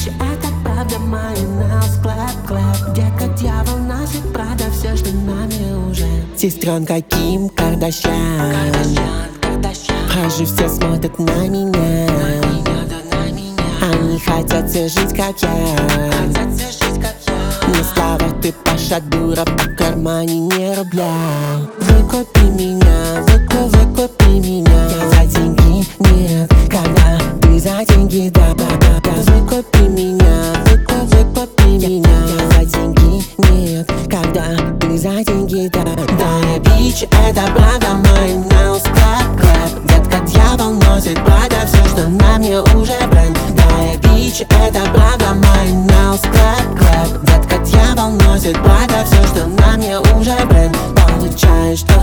бич, это правда майонез, клэп. Детка, дьявол носит Прада, все, что нами уже. Сестренка Ким Кардашьян, хожу, все смотрят на меня. Они хотят все жить, как я. Не слава, ты Паша, дура, в кармане не рубля. Выкупи меня, выкупи меня. Я за деньги нет, когда ты за деньги, да. Выкупи меня, выкупи меня. Я за деньги нет, когда ты за деньги, да. Да, я бич, это правда, майонез, клэп. Детка, дьявол носит Прада, все, что на мне уже бренд. Да, я бич, это правда, майонез, клэп. Детка, дьявол носит Прада, все, что на мне уже бренд. Получаю, что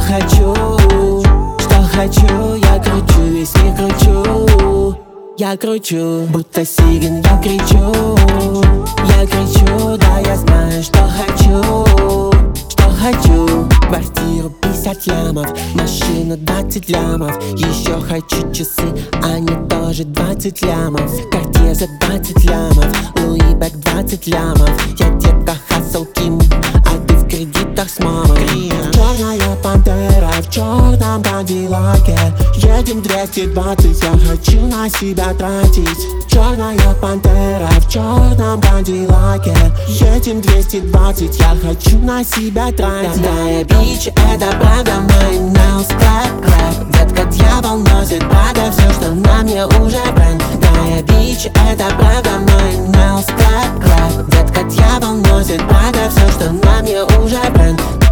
хочу, я кручу, весь мир кручу. Я кручу, будто сирен, я кричу, да, я знаю, что хочу. Квартиру 50 лямов, машину 20 лямов. Еще хочу часы, они тоже 20 лямов. Cartier за 20 лямов, Louis Bag 20 лямов. Я детка Hustle Ким, а ты в кредитах с мамой. Черная пантера в черном кадиллаке. Едем 220, я хочу на себя тратить. Черная пантера в черном кадиллаке. Едем 220, я хочу на себя тратить. Да, я бич, это правда, майонез, клэп. Детка, дьявол носит Прада, все, что на мне уже бренд. Да, я бич, это правда, майонез, клэп. Детка, дьявол носит Прада, все, что на мне уже бренд.